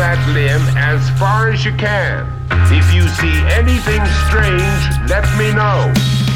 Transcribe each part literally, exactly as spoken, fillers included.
that limb as far as you can. If you see anything strange, let me know.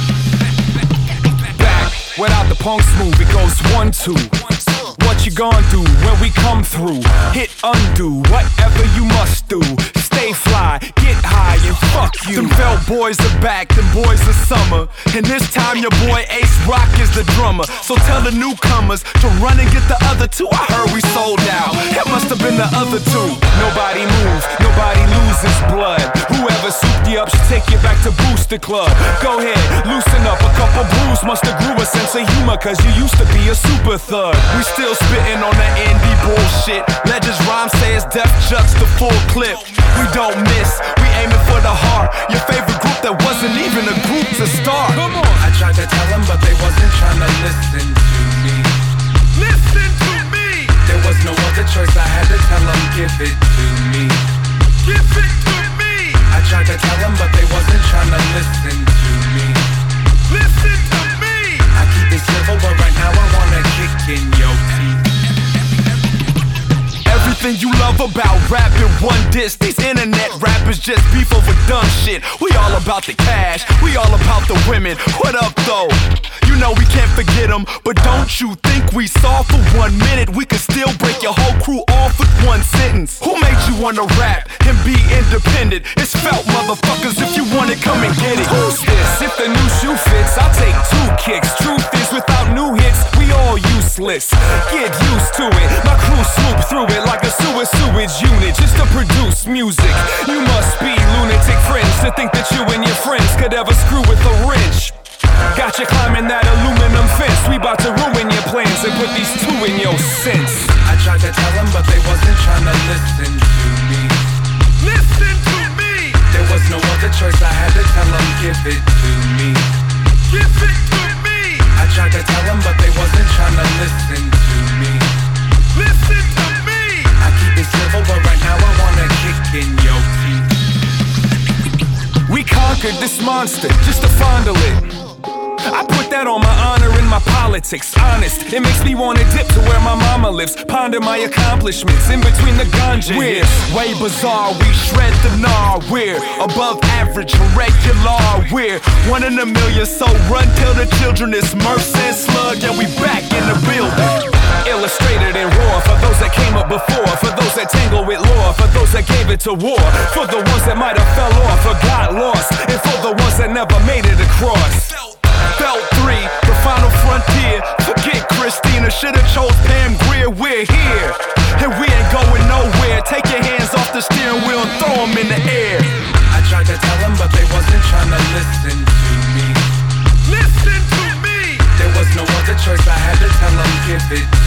Back without the punks move, it goes one, two. What you gon' do when we come through? Hit undo, whatever you must do. Stay fly, get high and fuck you. Them felt boys are back, them boys are summer. And this time your boy Ace Rock is the drummer. So tell the newcomers to run and get the other two. I heard we sold out, it must have been the other two. Nobody move, nobody loses blood. Whoever souped you up should take you back to Booster Club. Go ahead, loosen up, a couple brews must have grew a sense of humor. Cause you used to be a super thug. We still spitting on that indie bullshit. Legends rhyme say it's Def Jux the full clip. We don't miss, we aiming for the heart. Your favorite group that wasn't even a group to start. Come on. I tried to tell them but they wasn't trying to listen to me. Listen to me. There was no other choice, I had to tell them give it to me. Give it to me. I tried to tell them but they wasn't trying to listen to me. Listen to me. I keep it civil but right now I wanna kick in your teeth. Everything you love about rap in one disc. These internet rappers just beef over dumb shit. We all about the cash, we all about the women. What up though? You know we can't forget them. But don't you think we saw for one minute we could still break your whole crew off with one sentence? Who made you wanna rap and be independent? It's felt, motherfuckers, if you want it, come and get it. Who's this? If the new shoe fits, I'll take two kicks. Truth is, without new hits, we all useless. Get used to it, my crew swoop through it like a sewer sewage unit just to produce music. You must be lunatic friends to think that you and your friends could ever screw with a wrench. Got you climbing that aluminum fence. We bout to ruin your plans and put these two in your sense. I tried to tell them but they wasn't trying to listen to me. Listen to me. There was no other choice, I had to tell them give it to me. Give it to me. I tried to tell them but they wasn't trying to listen to me. Listen to me. I keep it civil but right now I wanna kick in your teeth. We conquered this monster just to fondle it. I put that on my honor and my politics. Honest, it makes me wanna dip to where my mama lives. Ponder my accomplishments in between the ganja. We're way bizarre, we shred the gnar. We're above average, regular. We're one in a million, so run till the children is Merce and Slug. And we back in the building. Illustrated in raw for those that came up before, for those that tangle with law, for those that gave it to war, for the ones that might have fell off or got lost, and for the ones that never made it across. Felt three, the final frontier. Forget Christina, should've chose Pam Grier. We're here, and we ain't going nowhere. Take your hands off the steering wheel and throw them in the air. I tried to tell them but they wasn't trying to listen to me. Listen to me. There was no other choice, I had to tell them give it